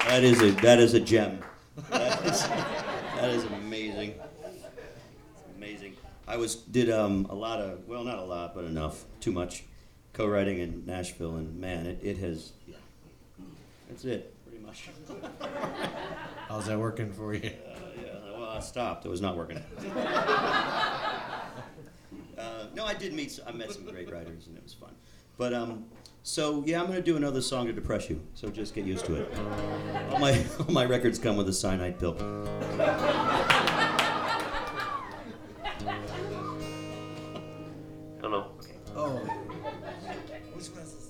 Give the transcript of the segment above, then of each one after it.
That is a gem. That is amazing. Amazing. Did a lot of, well, not a lot, but enough, too much co-writing in Nashville, and man, it has, yeah, that's it, pretty much. How's that working for you? Yeah, well, I stopped. It was not working. No, I met some great writers, and it was fun. But so yeah, I'm gonna do another song to depress you. So just get used to it. All my records come with a cyanide pill. Hello. Okay. Oh. Which one is this?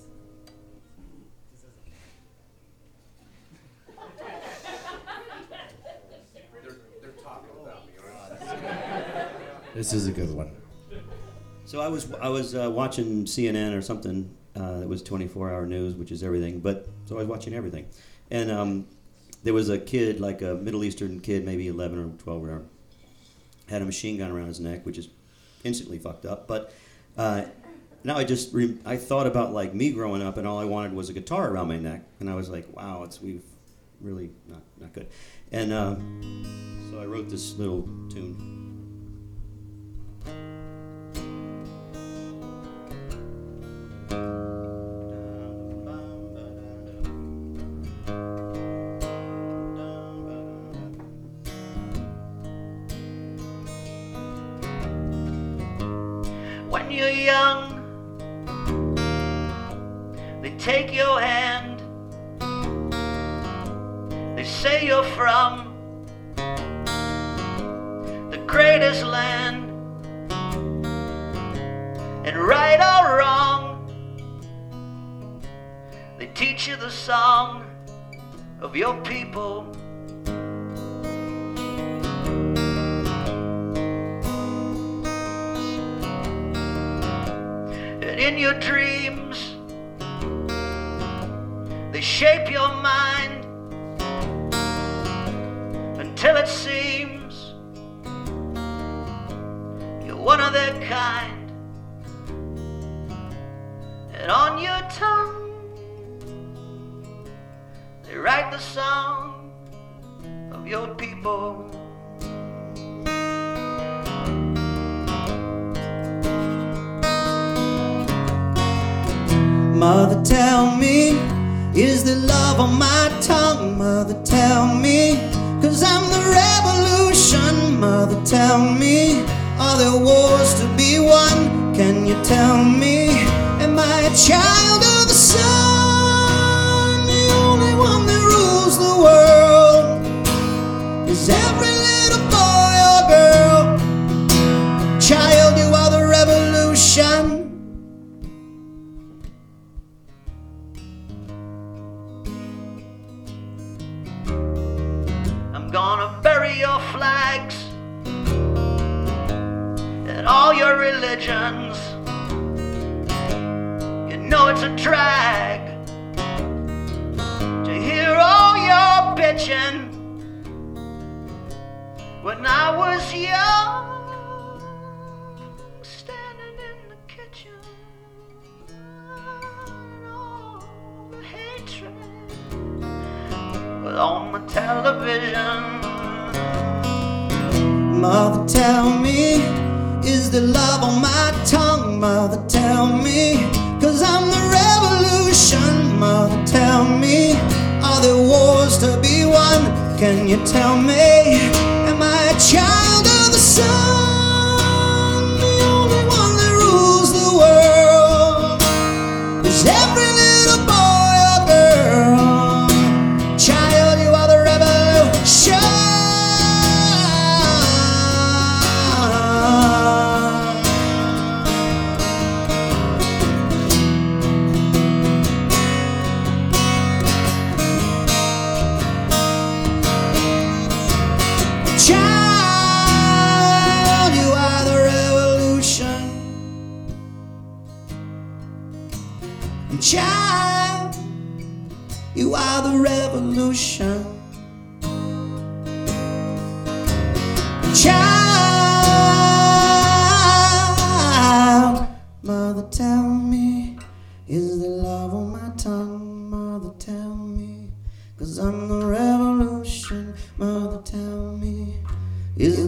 They're talking about me. This is a good one. So I was watching CNN or something. It was 24-hour news, which is everything. But so I was watching everything, and there was a kid, like a Middle Eastern kid, maybe 11 or 12, or whatever, had a machine gun around his neck, which is instantly fucked up. But now I thought about like me growing up, and all I wanted was a guitar around my neck, and I was like, wow, we've really not good. And so I wrote this little tune. When you're young, they take your hand. They say you're from the greatest land. And right or wrong, they teach you the song of your people. And in your dreams, they shape your mind until it seems you're one of their kind. And on your tongue, they write the song of your people. Mother, tell me, is there love on my tongue? Mother, tell me, 'cause I'm the revolution. Mother, tell me, are there wars to be won? Can you tell me, am I a child of the sun? The only one that rules the world is every little boy or girl. Child, you are the revolution. Gonna bury your flags and all your religions. You know it's a drag to hear all your bitching. When I was young, standing in the kitchen, all the hatred on the television. Mother, tell me, is there love on my tongue? Mother, tell me, 'cause I'm the revolution. Mother, tell me, are there wars to be won? Can you tell me, am I a child of the sun? The only one that rules the world is every little boy or girl. Child, you are the revolution. Child, you are the revolution. Child, you are the revolution. Child, mother, tell me, is there love on my tongue? Mother, tell me, 'cause I'm the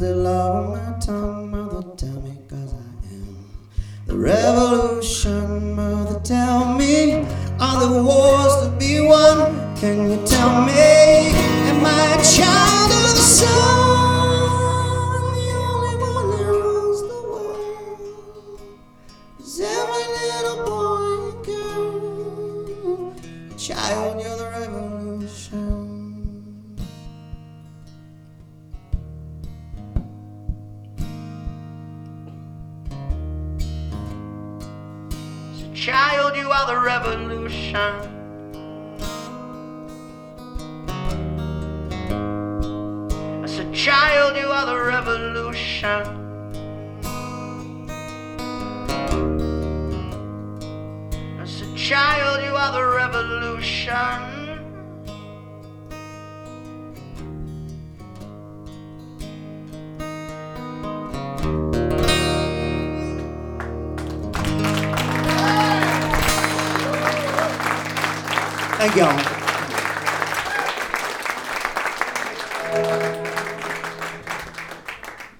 the love of my tongue, mother, tell me, 'cause I am the revolution. Mother, tell me, are there wars to be won? Can you tell me, am I a child of the sun? The only one that rules the world is every little boy and girl. Child, you're the revolution. Child, you are the revolution. I said, child, you are the revolution. I said, child, you are the revolution. Thank y'all.